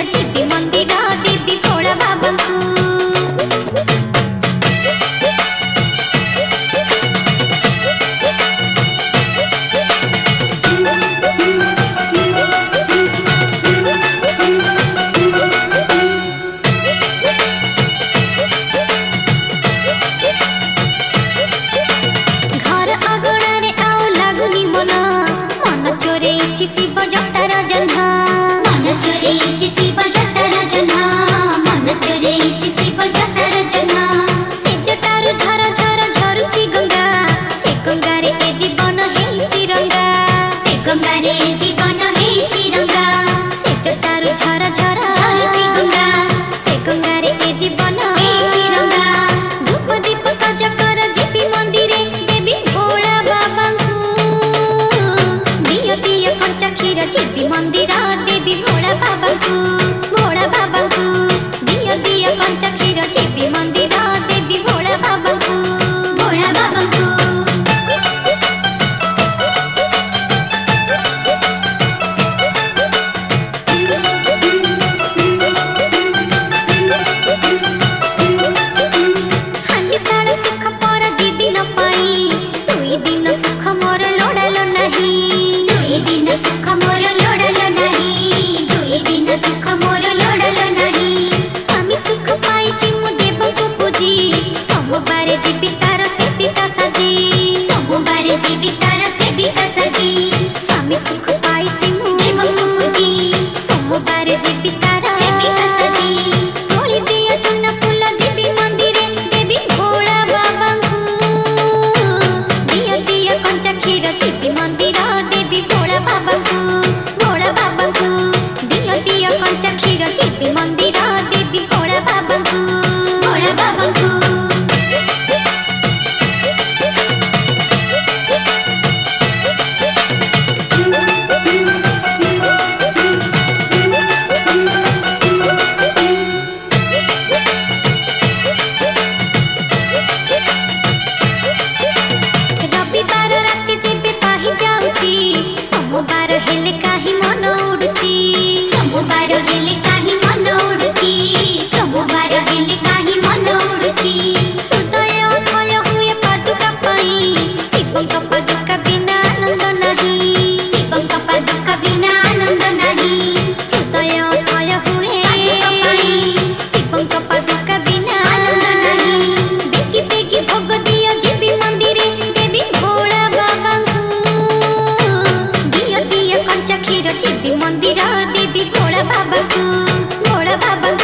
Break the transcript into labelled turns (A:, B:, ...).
A: जीवी मंदिर देवी भोला बाबा को। शिव जटार जन्हा मन चोरेइछि शिव जटार जन्हा मन चोरेइछि शिव जटार जन्हा से जटारु झर झर झरुछि गंगा से गंगारे ए जीवन हेछि रंगा से गंगारे ए जीवन हेछि रंगा से जटारु झर झर झरुछि गंगा से गंगारे ए जीवन हेछि रंगा धूप दीप सज कर जीवी मंदिरे देवी भोला बाबा क्षीर जीवी मंदिर देवी भोला बाबा को। भोला बाबा को दिया दिया पंचा क्षीर जीवी मंदिर देवी भोला बाबा को। भोला बाबा को हांडी सुख पर दी दिन पाई दुई दिन सुख मोर लोड़ालो नहीं दुई दिन सुख मोर लोड़ालो नहीं दुई दिन सुख मोर लोड़ालो नहीं स्वामी सुख पाई मु देव को पूजी सोमवार जीवितार सेविता साजी सोमवार जीवितार सेविता साजी स्वामी सुख पाई मु देव को पूजी सोमवार जीवितार सेविता साजी तोली दिया चुना फूल जीवी मंदिरे देवी भोला बाबा को दिया दिया कंचा क्षीर जीवी मंदिर देवी भोला बाबा को। भोला बाबा को दिया दिया कंचा क्षीर जीवी मंदिर देवी भोला बाबा को। भोला बाबा को रविवार राति जेबे पाही जाउची सोमवार हेले काही मन उडुची सोमवार हेले काही मन उडुची सोमवार हेले काही मन उडुची हृदय अथय हुए पादुका पाई शिवंक पादुका बिना आनंद नहीं शिवंक पादुका बिना आनंद नहीं हृदय अथय हुए पादुका पाई शिवंक पादुका बिना आनंद नहीं बेगी बेगी भोग दियो जीवी मंदिरे देवी भोला बाबा को दिया दिया कंचा क्षीर जीवी मंदिर देवी भोला बाबा को। भोला बाबा